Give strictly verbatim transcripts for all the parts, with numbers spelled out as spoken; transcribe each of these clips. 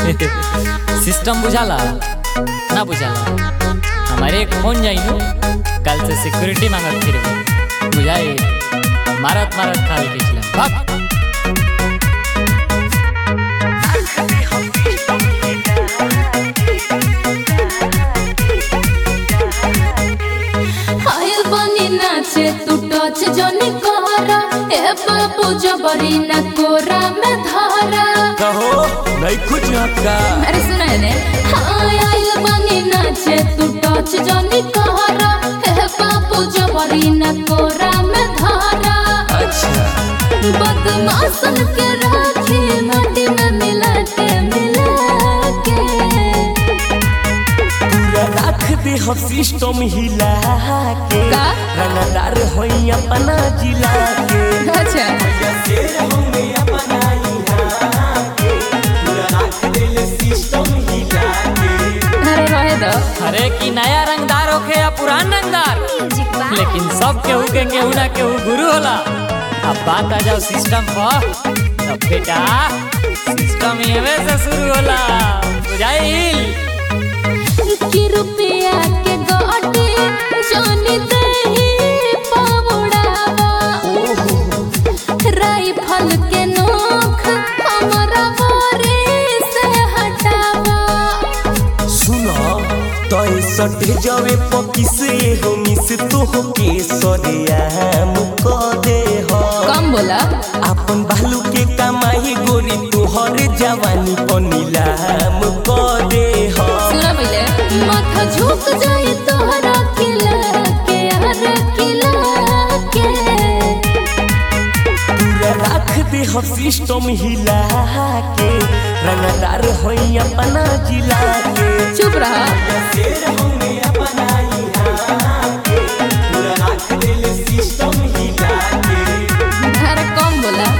System बुझाला ना बुझाला हमारे एक फोन जाई कल से सिक्योरिटी मांगत फिर बुझाई मारत मारत खाल के चला भाग नाचे तू टच जनी कहरा ए बाबू जबरी न कोरा में धारा कहो नहीं कुछ आपका अरे सुना ने हाय आइल बनी नाचे तू टच जनी कहरा ए बाबू जबरी न कोरा में धारा अच्छा बदमाशन के राखी माटी में मिला के मिला के पूरा रख दे हम सिस्टम हिला के का रंगदार होई अपना जिला के अच्छा शेर होंगे अपना यहाँ के पूरा रख दे सिस्टम हिला के अरे रहे दो अरे कि नया रंगदार होके या पुरान रंगदार लेकिन सब केहू के केहू ना केहू गुरु होला। अब बात आ जाओ सिस्टम पर तो बेटा सिस्टम एवे से शुरू होला बुझाइल कि रुपया के गोटी जानी दही पावड़ावा राइफल के नोख हमरा बारी से हटावा सुनो तो सट जावे पकिस हो मिस तो हो के सरियाम को दे हो कम बोला अपन बालू के कमाई गोरी तोहर जवानी पनीलाम को दे हो सुना पहले माथा झुक जाए तोहरा किला के हर किला के पूरा रख दे हो सिस्टम हिला के रंगदार होई अपना जिला के चुप रहा शेर होंगे अपना यहाँ के पूरा रख दे सिस्टम हिला के अरे कम बोला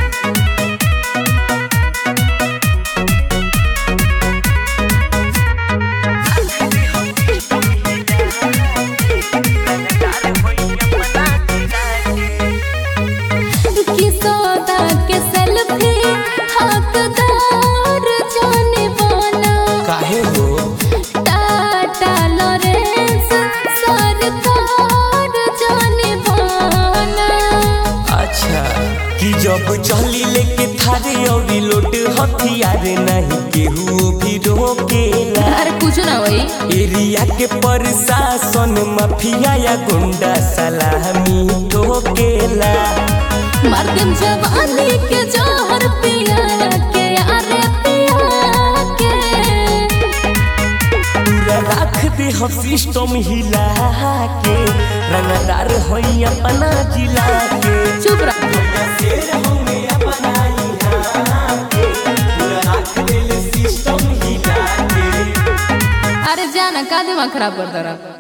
किसोदा के सेल्फी हकदार जाने बना काहे हो टाटा लॉरेंस सरकार जाने बना अच्छा कि जब चली लेके थारे और लोट हथियार नहीं केहू भी रोकेला अरे कुछ ना वही एरिया के प्रशासन माफिया या गुंडा सलामी ठोकेला मार देम जवानी के जहर पिया के अरे पिया के पूरा रख दे हम सिस्टम हिला के रंगदार होई अपना जिला के चुप रह शेर होंगे अपना यहाँ के पूरा रख दे सिस्टम हिला के अरे जाना का दिमाग खराब कर दो